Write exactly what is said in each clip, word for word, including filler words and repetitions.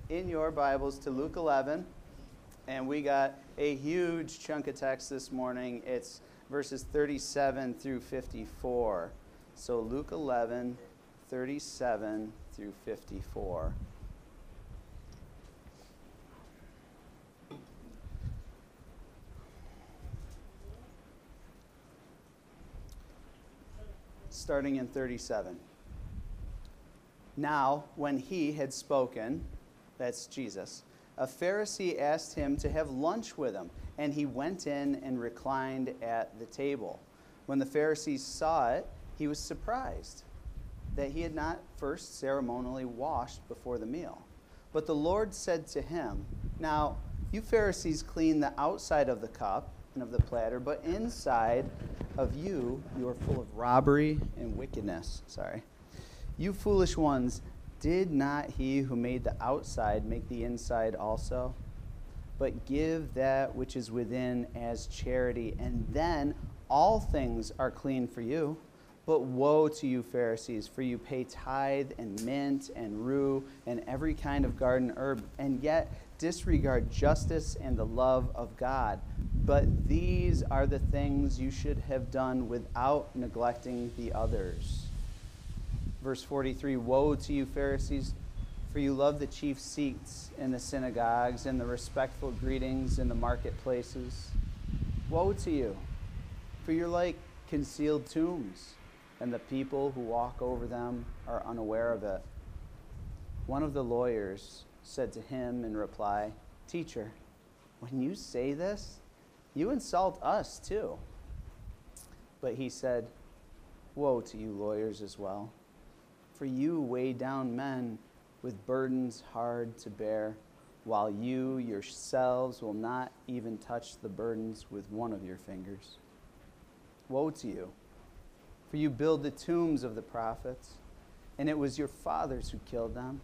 in your Bibles to Luke eleven, and we got a huge chunk of text this morning. It's verses thirty-seven through fifty-four. So Luke eleven, thirty-seven through fifty-four. Starting in thirty-seven. Now, when he had spoken, that's Jesus, a Pharisee asked him to have lunch with him, and he went in and reclined at the table. When the Pharisee saw it, he was surprised that he had not first ceremonially washed before the meal. But the Lord said to him, "Now, you Pharisees clean the outside of the cup and of the platter, but inside of you, you are full of robbery and wickedness." Sorry. "You foolish ones, did not he who made the outside make the inside also? But give that which is within as charity, and then all things are clean for you. But woe to you, Pharisees, for you pay tithe and mint and rue and every kind of garden herb, and yet disregard justice and the love of God. But these are the things you should have done without neglecting the others." Verse forty-three, "Woe to you, Pharisees, for you love the chief seats in the synagogues and the respectful greetings in the marketplaces. Woe to you, for you're like concealed tombs, and the people who walk over them are unaware of it." One of the lawyers said to him in reply, "Teacher, when you say this, you insult us too." But he said, "Woe to you, lawyers, as well. For you weigh down men with burdens hard to bear, while you yourselves will not even touch the burdens with one of your fingers. Woe to you, for you build the tombs of the prophets, and it was your fathers who killed them.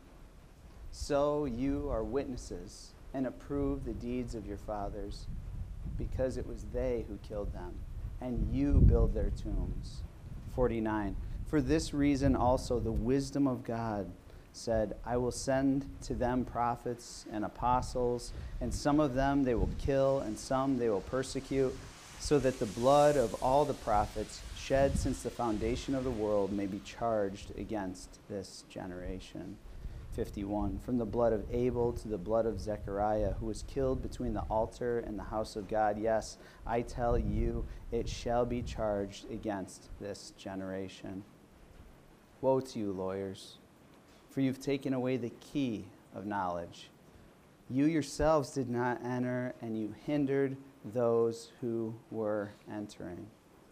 So you are witnesses and approve the deeds of your fathers, because it was they who killed them, and you build their tombs." forty-nine, "For this reason also the wisdom of God said, I will send to them prophets and apostles, and some of them they will kill, and some they will persecute, so that the blood of all the prophets shed since the foundation of the world may be charged against this generation." fifty-one, "From the blood of Abel to the blood of Zechariah, who was killed between the altar and the house of God. Yes, I tell you, it shall be charged against this generation. Woe to you, lawyers, for you've taken away the key of knowledge. You yourselves did not enter, and you hindered those who were entering."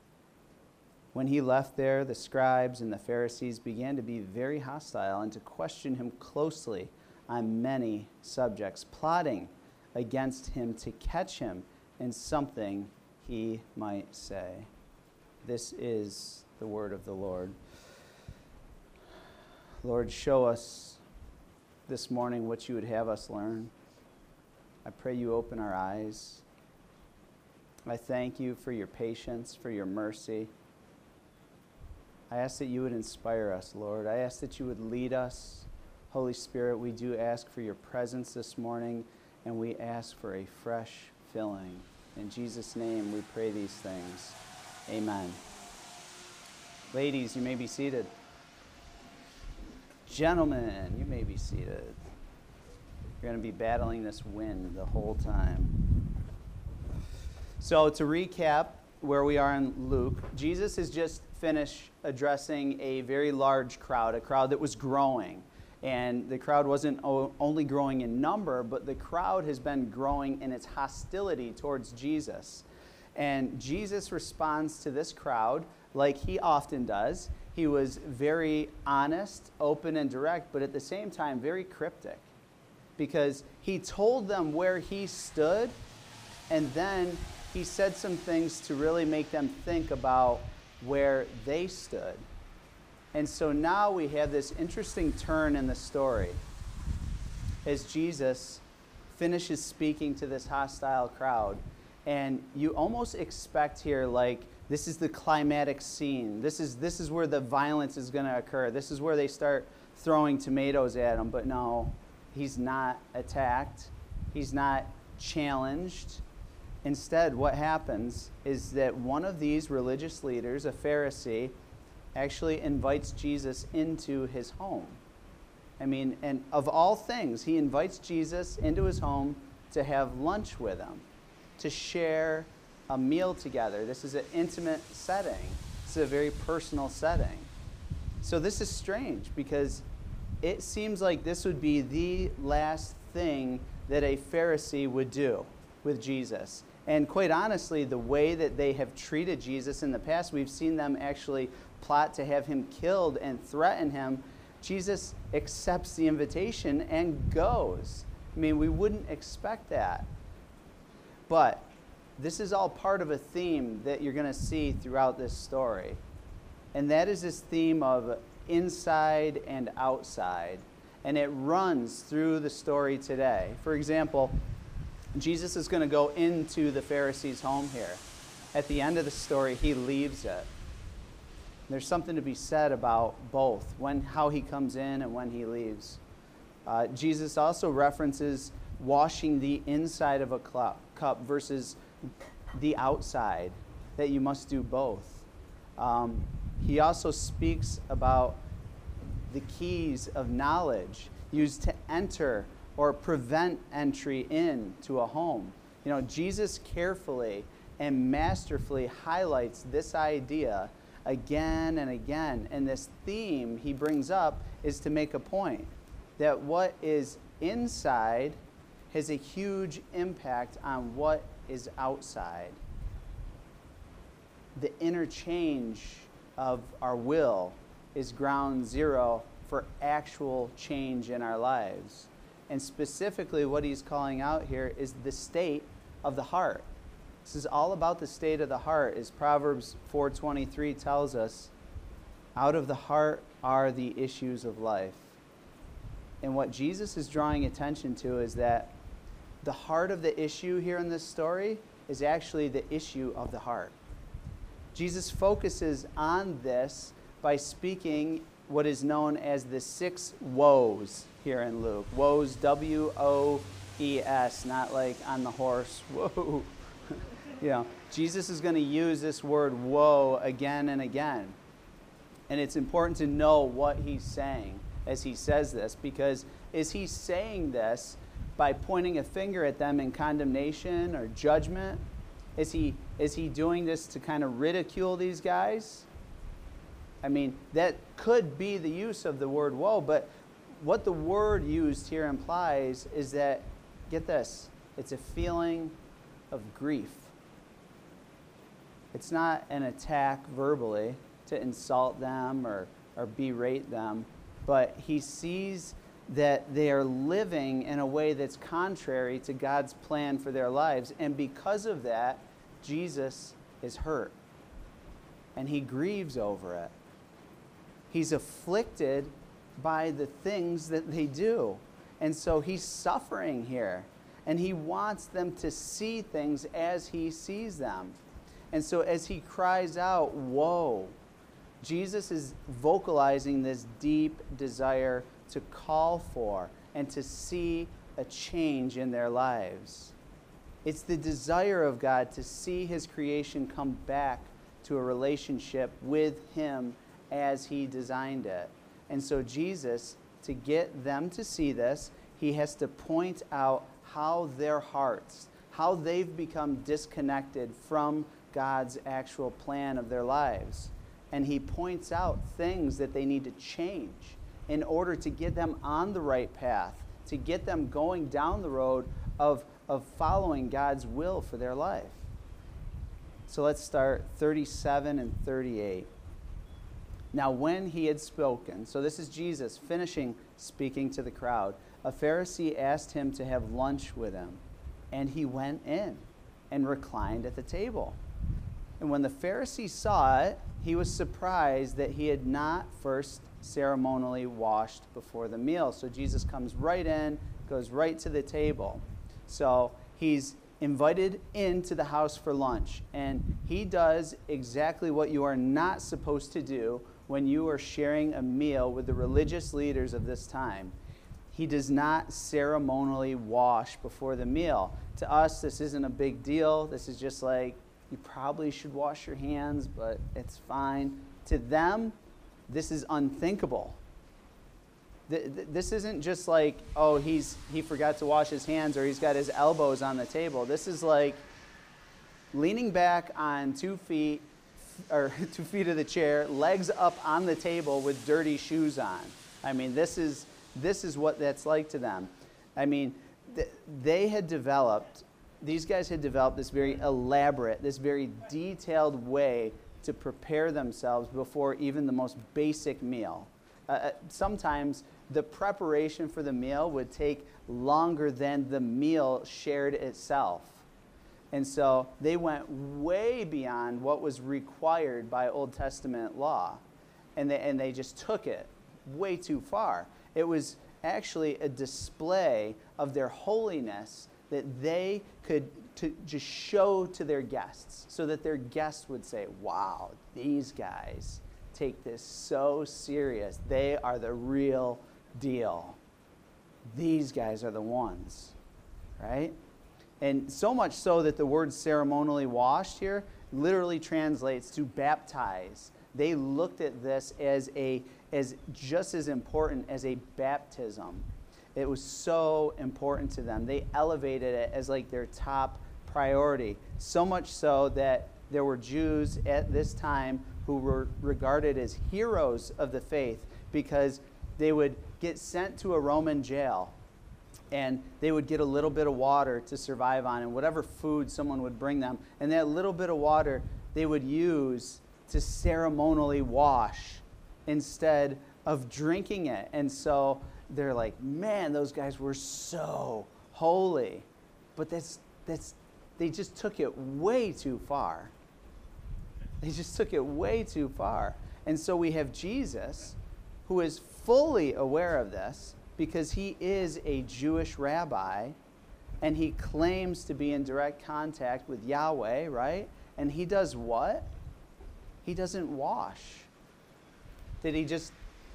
When he left there, the scribes and the Pharisees began to be very hostile and to question him closely on many subjects, plotting against him to catch him in something he might say. This is the word of the Lord. Lord, show us this morning what you would have us learn. I pray you open our eyes. I thank you for your patience, for your mercy. I ask that you would inspire us, Lord. I ask that you would lead us. Holy Spirit, we do ask for your presence this morning, and we ask for a fresh filling. In Jesus' name, we pray these things. Amen. Ladies, you may be seated. Gentlemen, you may be seated. You're going to be battling this wind the whole time. So to recap where we are in Luke, Jesus has just finished addressing a very large crowd, a crowd that was growing. And the crowd wasn't o- only growing in number, but the crowd has been growing in its hostility towards Jesus. And Jesus responds to this crowd like he often does. He was very honest, open, and direct, but at the same time very cryptic, because he told them where he stood, and then he said some things to really make them think about where they stood. And so now we have this interesting turn in the story as Jesus finishes speaking to this hostile crowd. And you almost expect here, like, this is the climatic scene. This is this is where the violence is going to occur. This is where they start throwing tomatoes at him. But no, he's not attacked. He's not challenged. Instead, what happens is that one of these religious leaders, a Pharisee, actually invites Jesus into his home. I mean, and of all things, he invites Jesus into his home to have lunch with him, to share a meal together. This is an intimate setting. It's a very personal setting. So this is strange because it seems like this would be the last thing that a Pharisee would do with Jesus. And quite honestly, the way that they have treated Jesus in the past, we've seen them actually plot to have him killed and threaten him. Jesus accepts the invitation and goes. I mean, we wouldn't expect that. But this is all part of a theme that you're going to see throughout this story. And that is this theme of inside and outside. And it runs through the story today. For example, Jesus is going to go into the Pharisee's home here. At the end of the story, he leaves it. There's something to be said about both, when how he comes in and when he leaves. Uh, Jesus also references washing the inside of a cup versus the outside, that you must do both. Um, he also speaks about the keys of knowledge used to enter or prevent entry into a home. You know, Jesus carefully and masterfully highlights this idea again and again. And this theme he brings up is to make a point that what is inside has a huge impact on what is outside. The interchange of our will is ground zero for actual change in our lives. And specifically what he's calling out here is the state of the heart. This is all about the state of the heart, as Proverbs four twenty-three tells us. Out of the heart are the issues of life. And what Jesus is drawing attention to is that the heart of the issue here in this story is actually the issue of the heart. Jesus focuses on this by speaking what is known as the six woes here in Luke. Woes, W O E S, not like on the horse, whoa. You know, Jesus is going to use this word woe again and again. And it's important to know what he's saying as he says this, because is he saying this by pointing a finger at them in condemnation or judgment? Is he, is he doing this to kind of ridicule these guys? I mean, that could be the use of the word woe, but what the word used here implies is that, get this, it's a feeling of grief. It's not an attack verbally to insult them or, or berate them, but he sees that they are living in a way that's contrary to God's plan for their lives. And because of that, Jesus is hurt. And he grieves over it. He's afflicted by the things that they do. And so he's suffering here. And he wants them to see things as he sees them. And so as he cries out, woe, Jesus is vocalizing this deep desire to call for and to see a change in their lives. It's the desire of God to see his creation come back to a relationship with him as he designed it. And so Jesus, to get them to see this, he has to point out how their hearts, how they've become disconnected from God's actual plan of their lives. And he points out things that they need to change in order to get them on the right path, to get them going down the road of, of following God's will for their life. So let's start thirty-seven and thirty-eight. Now when he had spoken, so this is Jesus finishing speaking to the crowd, a Pharisee asked him to have lunch with him, and he went in and reclined at the table. And when the Pharisee saw it, he was surprised that he had not first ceremonially washed before the meal. So Jesus comes right in, goes right to the table. So he's invited into the house for lunch, and he does exactly what you are not supposed to do when you are sharing a meal with the religious leaders of this time. he does not ceremonially wash before the meal. To us, this isn't a big deal. This is just like, you probably should wash your hands, but it's fine. To them, this is unthinkable. This isn't just like, oh, he's he forgot to wash his hands or he's got his elbows on the table. This is like leaning back on two feet, or two feet of the chair, legs up on the table with dirty shoes on. I mean, this is this is what that's like to them. I mean, th- they had developed, these guys had developed this very elaborate, this very detailed way to prepare themselves before even the most basic meal. Uh, sometimes the preparation for the meal would take longer than the meal shared itself. And so they went way beyond what was required by Old Testament law. And they, and they just took it way too far. It was actually a display of their holiness that they could to just show to their guests, so that their guests would say, wow, these guys take this so serious. They are the real deal. These guys are the ones, right? And so much so that the word ceremonially washed here literally translates to baptize. They looked at this as a as just as important as a baptism. It was so important to them. They elevated it as like their top priority. So much so that there were Jews at this time who were regarded as heroes of the faith, because they would get sent to a Roman jail and they would get a little bit of water to survive on and whatever food someone would bring them. And that little bit of water they would use to ceremonially wash instead of drinking it. And so they're like, man, those guys were so holy. But that's that's they just took it way too far. They just took it way too far. And so we have Jesus, who is fully aware of this because he is a Jewish rabbi and he claims to be in direct contact with Yahweh, right? And he does what? He doesn't wash. Did he just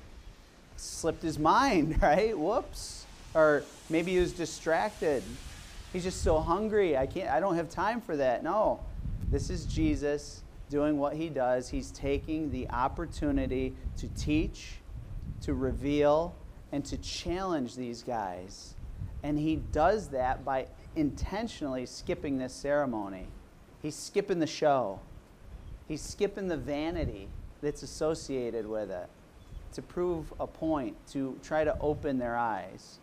slipped his mind, right? Whoops. Or maybe he was distracted. He's just so hungry. I can't I don't have time for that. No. This is Jesus doing what he does. He's taking the opportunity to teach, to reveal, and to challenge these guys. And he does that by intentionally skipping this ceremony. He's skipping the show. He's skipping the vanity that's associated with it to prove a point, to try to open their eyes.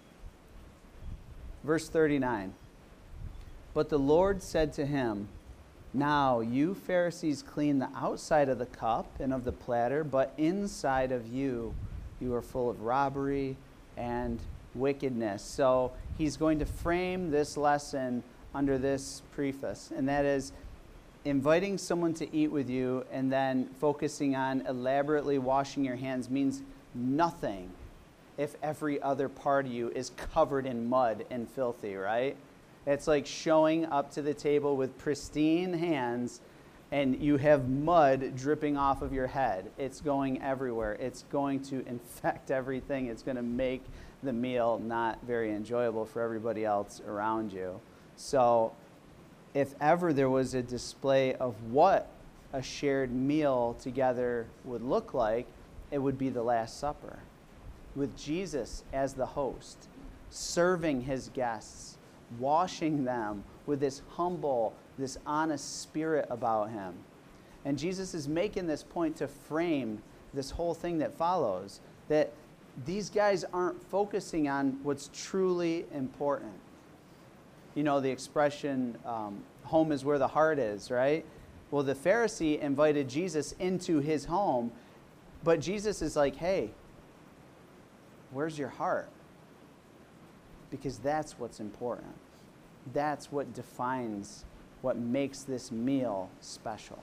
Verse thirty-nine. But the Lord said to him, now you Pharisees clean the outside of the cup and of the platter, but inside of you, you are full of robbery and wickedness. So he's going to frame this lesson under this preface, and that is inviting someone to eat with you and then focusing on elaborately washing your hands means nothing if every other part of you is covered in mud and filthy, right? It's like showing up to the table with pristine hands and you have mud dripping off of your head. It's going everywhere. It's going to infect everything. It's going to make the meal not very enjoyable for everybody else around you. So if ever there was a display of what a shared meal together would look like, it would be the Last Supper, with Jesus as the host, serving his guests, washing them with this humble, this honest spirit about him. And Jesus is making this point to frame this whole thing that follows, that these guys aren't focusing on what's truly important. You know, the expression, um, home is where the heart is, right? Well, the Pharisee invited Jesus into his home, but Jesus is like, hey, where's your heart? Because that's what's important. That's what defines what makes this meal special.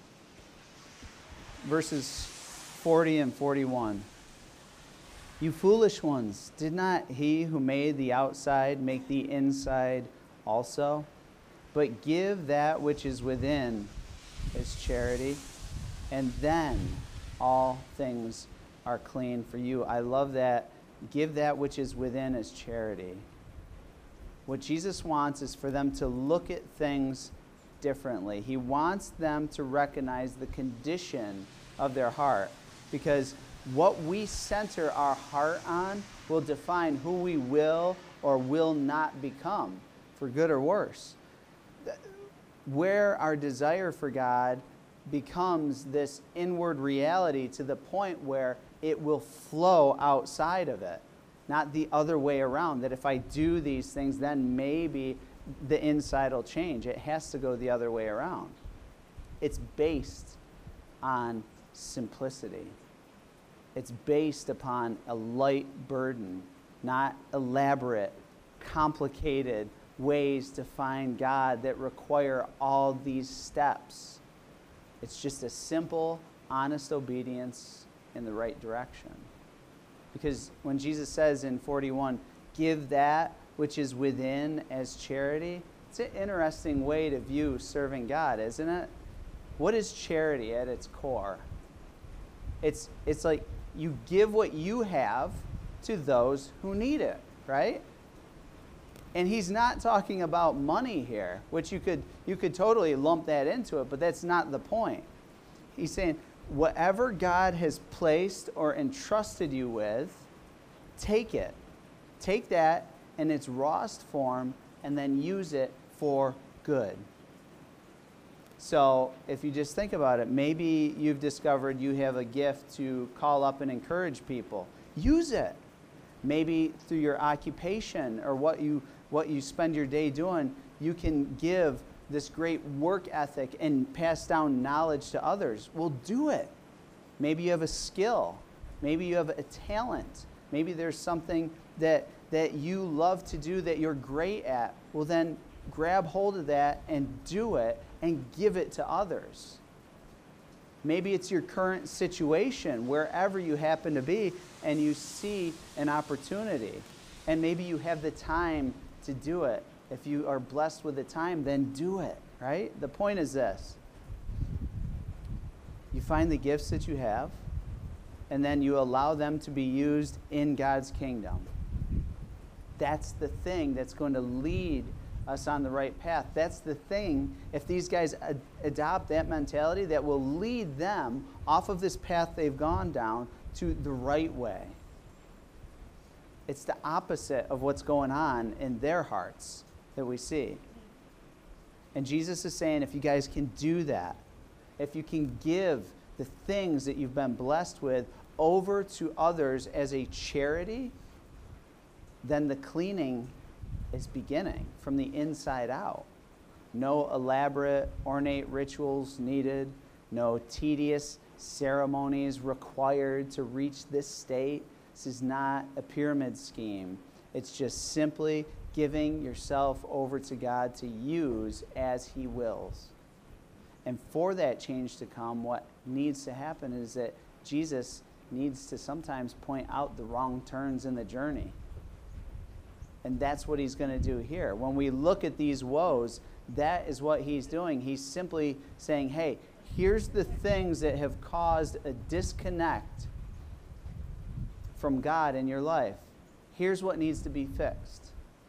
Verses forty and forty-one. You foolish ones, did not he who made the outside make the inside also? But give that which is within as charity, and then all things are clean for you. I love that give that which is within as charity. What Jesus wants is for them to look at things differently. He wants them to recognize the condition of their heart, because what we center our heart on will define who we will or will not become, for good or worse. Where our desire for God becomes this inward reality to the point where it will flow outside of it, not the other way around, that if I do these things, then maybe the inside will change. It has to go the other way around. It's based on simplicity. It's based upon a light burden, not elaborate, complicated ways to find God that require all these steps. It's just a simple, honest obedience in the right direction. Because when Jesus says in forty-one, give that which is within as charity, it's an interesting way to view serving God, isn't it? What is charity at its core? It's, it's like you give what you have to those who need it, right? And he's not talking about money here, which you could you could totally lump that into it, but that's not the point. He's saying, whatever God has placed or entrusted you with, take it. Take that in its rawest form and then use it for good. So if you just think about it, maybe you've discovered you have a gift to call up and encourage people. Use it. Maybe through your occupation or what you what you spend your day doing, you can give this great work ethic and pass down knowledge to others. Well, do it. Maybe you have a skill. Maybe you have a talent. Maybe there's something that that you love to do that you're great at. Well, then grab hold of that and do it and give it to others. Maybe it's your current situation, wherever you happen to be, and you see an opportunity. And maybe you have the time to do it. If you are blessed with the time, then do it, right? The point is this. You find the gifts that you have, and then you allow them to be used in God's kingdom. That's the thing that's going to lead us on the right path. That's the thing, if these guys ad- adopt that mentality, that will lead them off of this path they've gone down to the right way. It's the opposite of what's going on in their hearts that we see. And Jesus is saying, if you guys can do that, if you can give the things that you've been blessed with over to others as a charity, then the cleaning is beginning from the inside out. No elaborate, ornate rituals needed, no tedious ceremonies required to reach this state. This is not a pyramid scheme. It's just simply giving yourself over to God to use as He wills. And for that change to come, what needs to happen is that Jesus needs to sometimes point out the wrong turns in the journey. And that's what He's going to do here. When we look at these woes, that is what He's doing. He's simply saying, hey, here's the things that have caused a disconnect from God in your life. Here's what needs to be fixed.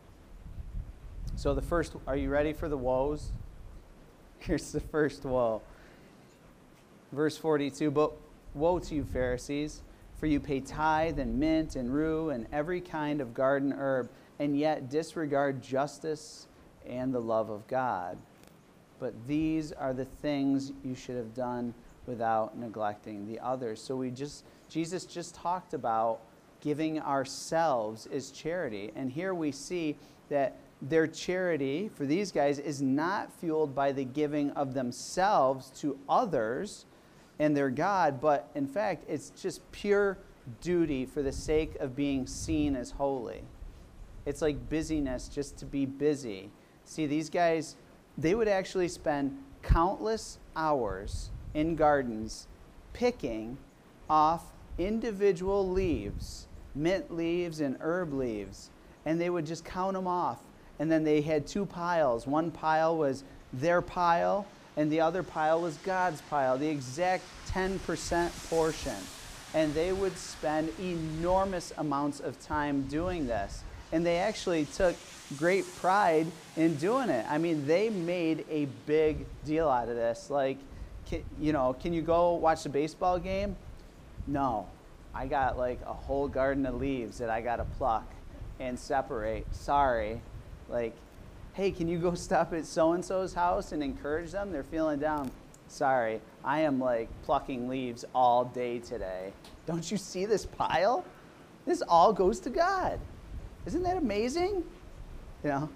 So the first, are you ready for the woes? Here's the first woe. Verse forty-two, but woe to you, Pharisees, for you pay tithe and mint and rue and every kind of garden herb, and yet disregard justice and the love of God. But these are the things you should have done without neglecting the others. So we just, Jesus just talked about giving ourselves as charity. And here we see that their charity for these guys is not fueled by the giving of themselves to others and their God, but in fact, it's just pure duty for the sake of being seen as holy. It's like busyness just to be busy. See, these guys, they would actually spend countless hours in gardens picking off individual leaves, mint leaves and herb leaves, and they would just count them off. And then they had two piles. One pile was their pile, and the other pile was God's pile, the exact ten percent portion. And they would spend enormous amounts of time doing this. And they actually took great pride in doing it. I mean, they made a big deal out of this. Like, can, you know, can you go watch the baseball game? No. I got like a whole garden of leaves that I got to pluck and separate. Sorry. Like, hey, can you go stop at so-and-so's house and encourage them? They're feeling down. Sorry, I am like plucking leaves all day today. Don't you see this pile? This all goes to God. Isn't that amazing? You know?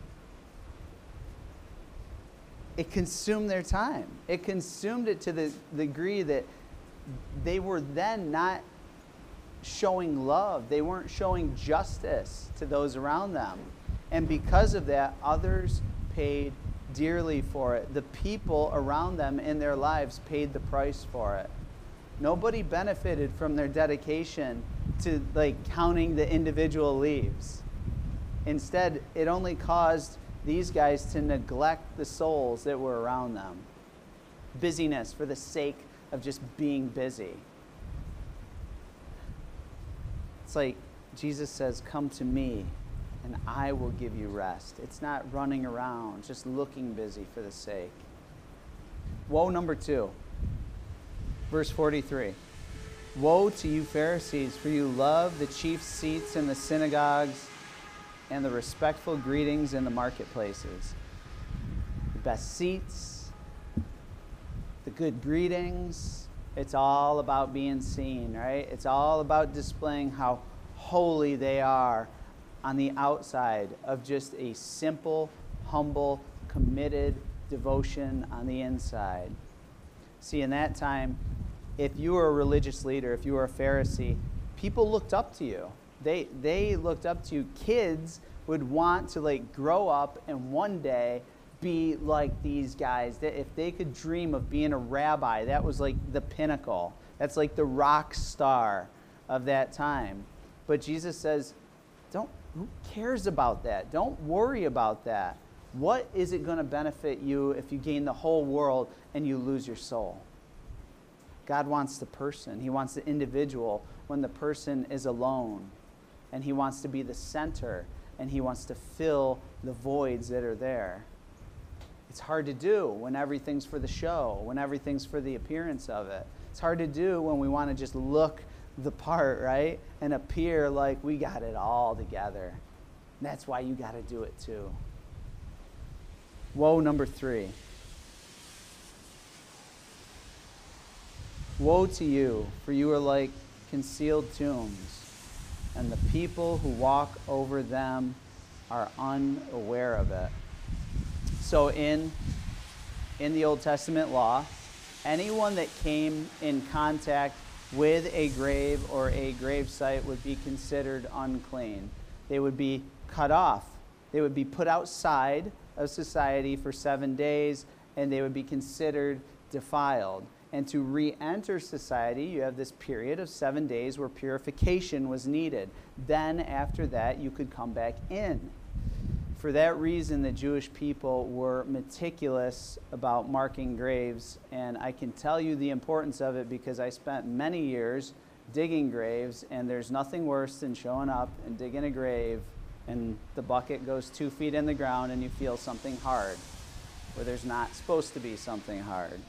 It consumed their time. It consumed it to the degree that they were then not showing love. They weren't showing justice to those around them. And because of that, others paid dearly for it. The people around them in their lives paid the price for it. Nobody benefited from their dedication to like counting the individual leaves. Instead, it only caused these guys to neglect the souls that were around them. Busyness for the sake of just being busy. It's like Jesus says, "Come to me, and I will give you rest." It's not running around, just looking busy for the sake. Woe number two. Verse forty-three. Woe to you Pharisees, for you love the chief seats in the synagogues and the respectful greetings in the marketplaces. The best seats, the good greetings. It's all about being seen, right? It's all about displaying how holy they are on the outside of just a simple, humble, committed devotion on the inside. See, in that time, if you were a religious leader, if you were a Pharisee, people looked up to you. They they looked up to you. Kids would want to like grow up and one day be like these guys. That if they could dream of being a rabbi, that was like the pinnacle. That's like the rock star of that time. But Jesus says, don't, who cares about that? Don't worry about that. What is it going to benefit you if you gain the whole world and you lose your soul? God wants the person. He wants the individual when the person is alone. And he wants to be the center. And he wants to fill the voids that are there. It's hard to do when everything's for the show, when everything's for the appearance of it. It's hard to do when we want to just look the part, right? And appear like we got it all together. And that's why you got to do it too. Woe number three. Woe to you, for you are like concealed tombs, and the people who walk over them are unaware of it. So in, in the Old Testament law, anyone that came in contact with a grave or a grave site would be considered unclean. They would be cut off. They would be put outside of society for seven days, and they would be considered defiled. And to re-enter society, you have this period of seven days where purification was needed. Then after that, you could come back in. For that reason, the Jewish people were meticulous about marking graves, and I can tell you the importance of it because I spent many years digging graves, and there's nothing worse than showing up and digging a grave, and the bucket goes two feet in the ground, and you feel something hard, where there's not supposed to be something hard.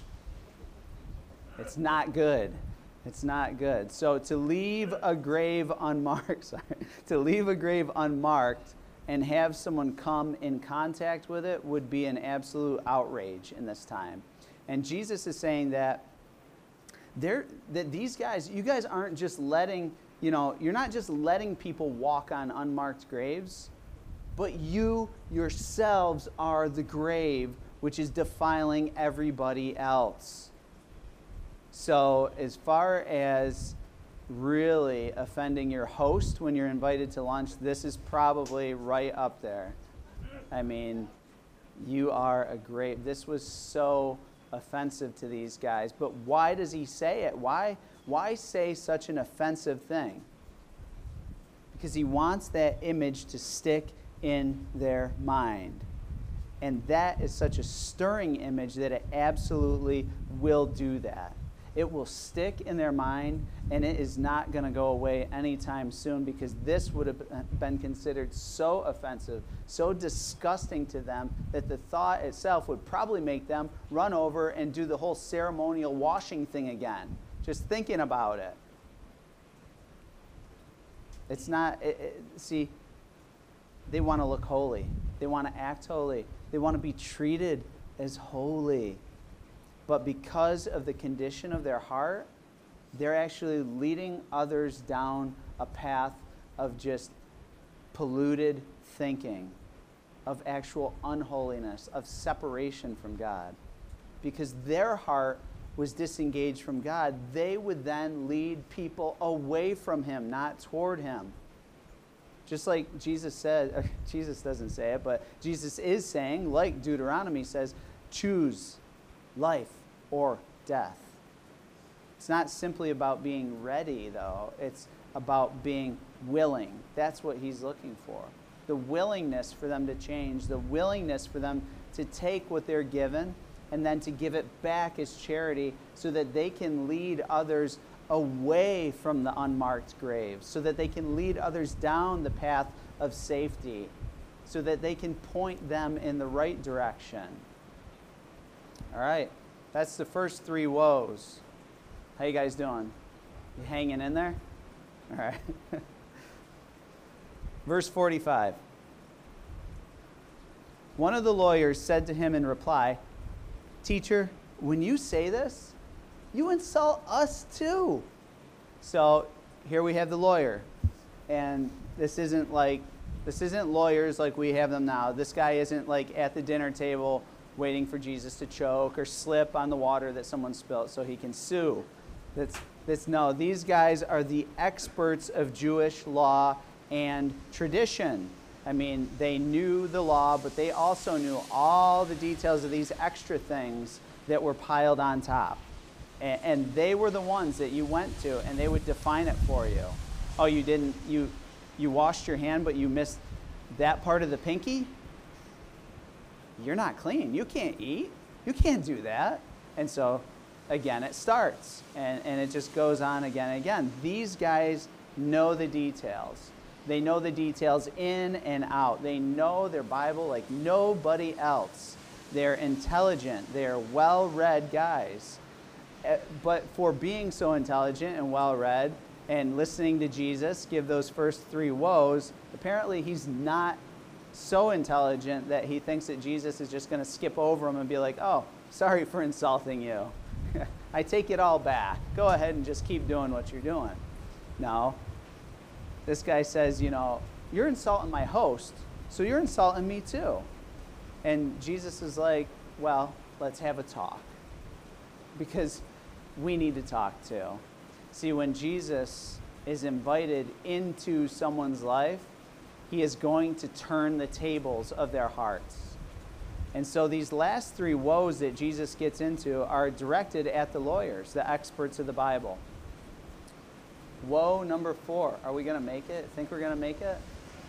It's not good. It's not good. So to leave a grave unmarked, sorry, to leave a grave unmarked and have someone come in contact with it would be an absolute outrage in this time. And Jesus is saying that they're, that these guys, you guys aren't just letting, you know, you're not just letting people walk on unmarked graves, but you yourselves are the grave which is defiling everybody else. So as far as really offending your host when you're invited to lunch, this is probably right up there. I mean, you are a grave. This was so offensive to these guys. But why does he say it? Why, why say such an offensive thing? Because he wants that image to stick in their mind. And that is such a stirring image that it absolutely will do that. it will stick in their mind, and it is not going to go away anytime soon, because this would have been considered so offensive, so disgusting to them, that the thought itself would probably make them run over and do the whole ceremonial washing thing again, just thinking about it. It's not, it, it, see, they want to look holy. They want to act holy. They want to be treated as holy. But because of the condition of their heart, they're actually leading others down a path of just polluted thinking, of actual unholiness, of separation from God. Because their heart was disengaged from God, they would then lead people away from Him, not toward Him. Just like Jesus said, or Jesus doesn't say it, but Jesus is saying, like Deuteronomy says, choose life or death. It's not simply about being ready, though. It's about being willing. That's what He's looking for. The willingness for them to change, the willingness for them to take what they're given and then to give it back as charity so that they can lead others away from the unmarked graves, so that they can lead others down the path of safety, so that they can point them in the right direction. All right, that's the first three woes. How you guys doing? You hanging in there? All right. Verse forty-five. One of the lawyers said to him in reply, "Teacher, when you say this, you insult us too." So here we have the lawyer. And this isn't like, this isn't lawyers like we have them now. This guy isn't like at the dinner table waiting for Jesus to choke or slip on the water that someone spilt so he can sue. That's, that's no, these guys are the experts of Jewish law and tradition. I mean, they knew the law, but they also knew all the details of these extra things that were piled on top. And, and they were the ones that you went to, and they would define it for you. Oh, you didn't, you, you washed your hand, but you missed that part of the pinky? You're not clean. You can't eat. You can't do that. And so, again, it starts, and, and it just goes on again and again. These guys know the details. They know the details in and out. They know their Bible like nobody else. They're intelligent. They're well-read guys. But for being so intelligent and well-read and listening to Jesus give those first three woes, apparently he's not so intelligent that he thinks that Jesus is just going to skip over him and be like, "Oh, sorry for insulting you. I take it all back. Go ahead and just keep doing what you're doing." No. This guy says, you know, "You're insulting my host, so you're insulting me too." And Jesus is like, "Well, let's have a talk." Because we need to talk too. See, when Jesus is invited into someone's life, he is going to turn the tables of their hearts. And so these last three woes that Jesus gets into are directed at the lawyers, the experts of the Bible. Woe number four. Are we going to make it? Think we're going to make it?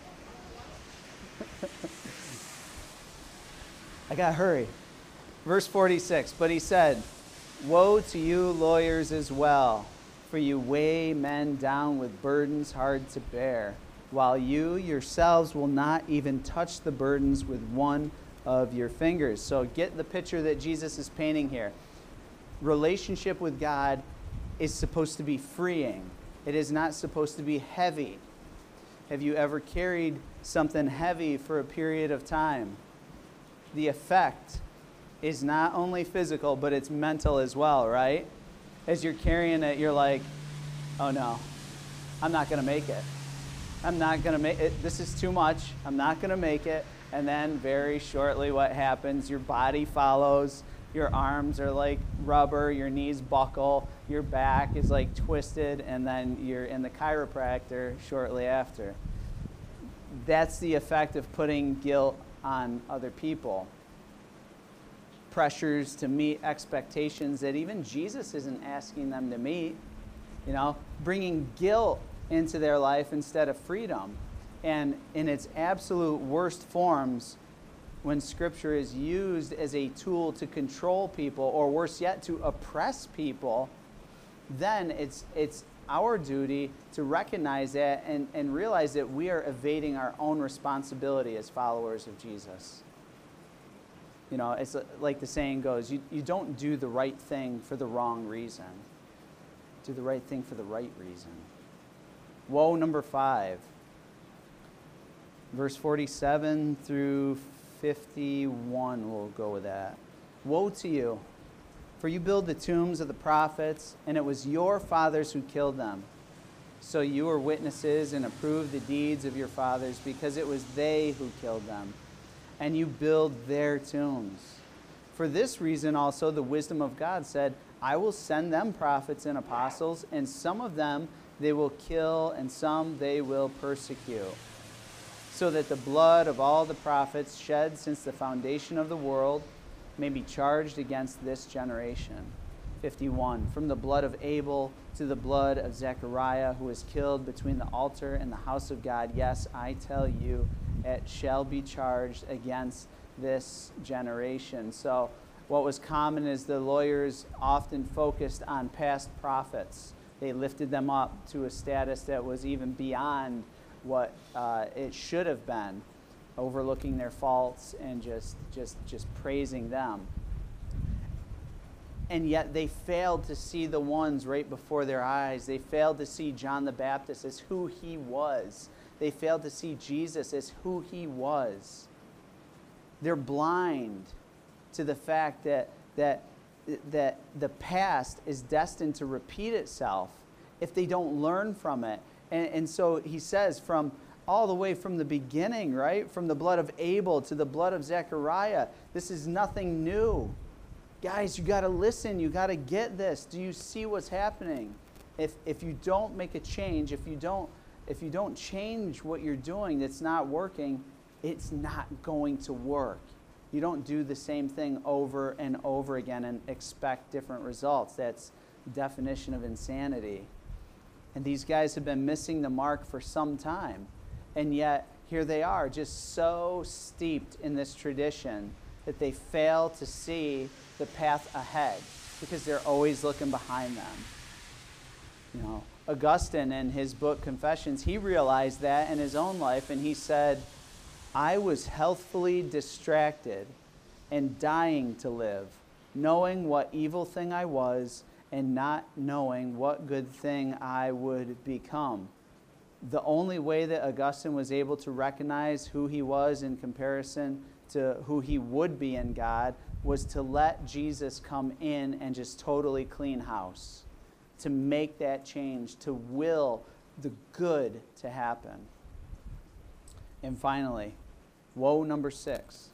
I got to hurry. Verse forty-six, "But he said, 'Woe to you lawyers as well, for you weigh men down with burdens hard to bear, while you yourselves will not even touch the burdens with one of your fingers.'" So get the picture that Jesus is painting here. Relationship with God is supposed to be freeing. It is not supposed to be heavy. Have you ever carried something heavy for a period of time? The effect is not only physical, but it's mental as well, right? As you're carrying it, you're like, "Oh no, I'm not going to make it. I'm not going to make it. This is too much. I'm not going to make it." And then very shortly what happens? Your body follows. Your arms are like rubber. Your knees buckle. Your back is like twisted. And then you're in the chiropractor shortly after. That's the effect of putting guilt on other people. Pressures to meet expectations that even Jesus isn't asking them to meet. You know, bringing guilt into their life instead of freedom. And in its absolute worst forms, when Scripture is used as a tool to control people, or worse yet, to oppress people, then it's it's our duty to recognize that and, and realize that we are evading our own responsibility as followers of Jesus. You know, it's like the saying goes, you, you don't do the right thing for the wrong reason. Do the right thing for the right reason. Woe number five. Verse forty-seven through fifty-one, we'll go with that. Woe to you, for you build the tombs of the prophets, and it was your fathers who killed them. So you are witnesses and approve the deeds of your fathers, because it was they who killed them. And you build their tombs. For this reason also the wisdom of God said, I will send them prophets and apostles, and some of them they will kill, and some they will persecute. So that the blood of all the prophets shed since the foundation of the world may be charged against this generation. fifty-one. From the blood of Abel to the blood of Zechariah, who was killed between the altar and the house of God, yes, I tell you, it shall be charged against this generation. So what was common is the lawyers often focused on past prophets. They lifted them up to a status that was even beyond what uh, it should have been, overlooking their faults and just, just, just praising them. And yet they failed to see the ones right before their eyes. They failed to see John the Baptist as who he was. They failed to see Jesus as who he was. They're blind to the fact that, that, that the past is destined to repeat itself if they don't learn from it. And, and so he says from all the way from the beginning, right? From the blood of Abel to the blood of Zechariah. This is nothing new. Guys, you got to listen. You got to get this. Do you see what's happening? If if you don't make a change, if you don't if you don't change what you're doing that's not working, it's not going to work. You don't do the same thing over and over again and expect different results. That's the definition of insanity. And these guys have been missing the mark for some time. And yet, here they are, just so steeped in this tradition that they fail to see the path ahead because they're always looking behind them. You know, Augustine, in his book Confessions, he realized that in his own life, and he said, I was healthfully distracted and dying to live, knowing what evil thing I was and not knowing what good thing I would become. The only way that Augustine was able to recognize who he was in comparison to who he would be in God was to let Jesus come in and just totally clean house, to make that change, to will the good to happen. And finally, woe number six.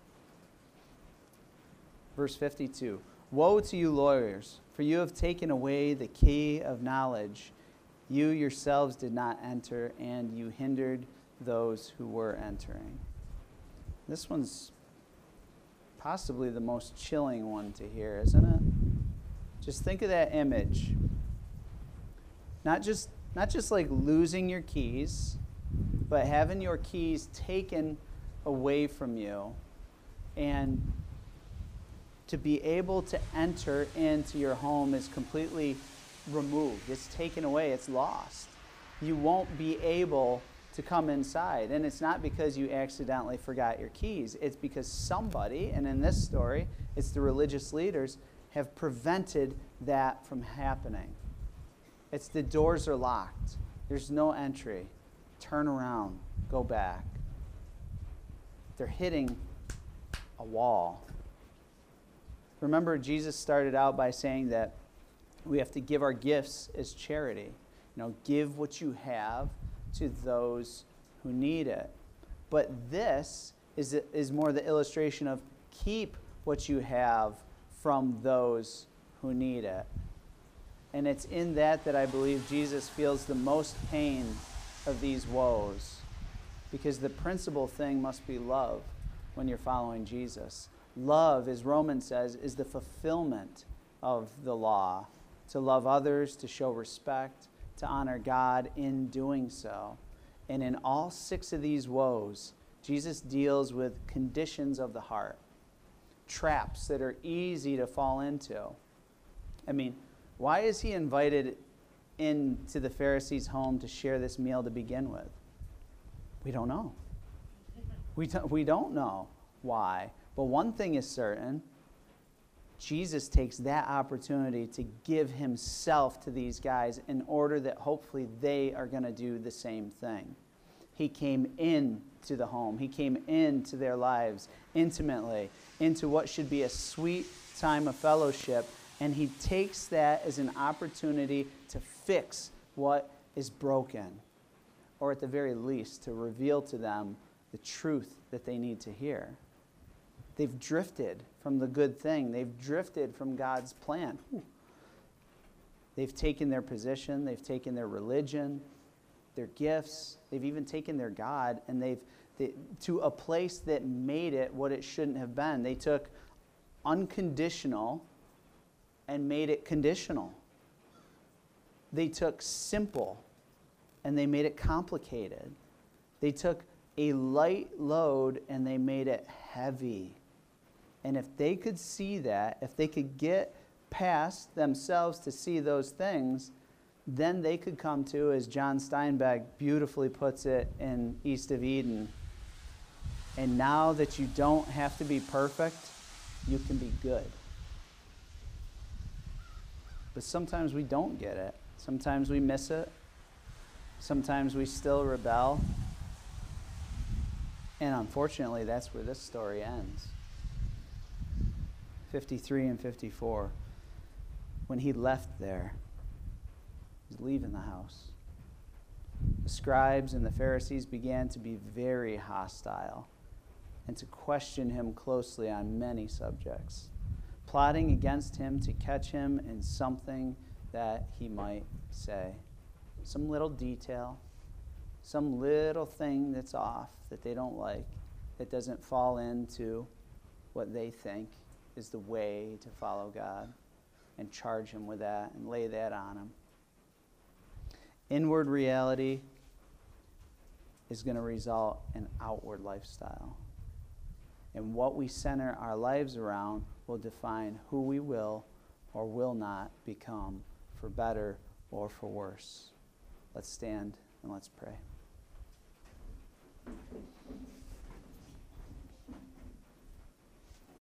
Verse fifty-two. Woe to you lawyers, for you have taken away the key of knowledge. You yourselves did not enter, and you hindered those who were entering. This one's possibly the most chilling one to hear, isn't it? Just think of that image. Not just, not just like losing your keys, but having your keys taken away from you, and to be able to enter into your home is completely removed. It's taken away. It's lost. You won't be able to come inside. And it's not because you accidentally forgot your keys. It's because somebody, and in this story, it's the religious leaders, have prevented that from happening. It's the doors are locked. There's no entry. Turn around. Go back. They're hitting a wall. Remember, Jesus started out by saying that we have to give our gifts as charity. You know, give what you have to those who need it. But this is, is more the illustration of keep what you have from those who need it. And it's in that that I believe Jesus feels the most pain of these woes, because the principal thing must be love when you're following Jesus. Love, as Romans says, is the fulfillment of the law. To love others, to show respect, to honor God in doing so. And in all six of these woes, Jesus deals with conditions of the heart, traps that are easy to fall into. I mean, Why is he invited into the Pharisees' home to share this meal to begin with? We don't know. We don't, we don't know why. But one thing is certain. Jesus takes that opportunity to give himself to these guys in order that hopefully they are going to do the same thing. He came into the home. He came into their lives intimately, into what should be a sweet time of fellowship, and he takes that as an opportunity to fix what is broken, or at the very least, to reveal to them the truth that they need to hear. They've drifted from the good thing. They've drifted from God's plan. Whew. They've taken their position. They've taken their religion, their gifts. They've even taken their God, and they've they, to a place that made it what it shouldn't have been. They took unconditional and made it conditional. They took simple and they made it complicated. They took a light load and they made it heavy. And if they could see that, if they could get past themselves to see those things, then they could come to, as John Steinbeck beautifully puts it in East of Eden, and now that you don't have to be perfect, you can be good. But sometimes we don't get it. Sometimes we miss it. Sometimes we still rebel. And unfortunately, that's where this story ends. fifty-three and fifty-four. When he left there, he's leaving the house. The scribes and the Pharisees began to be very hostile and to question him closely on many subjects, plotting against him to catch him in something that he might say. Some little detail, some little thing that's off that they don't like, that doesn't fall into what they think is the way to follow God, and charge him with that and lay that on him. Inward reality is going to result in outward lifestyle. And what we center our lives around will define who we will or will not become, for better or for worse. Let's stand and let's pray.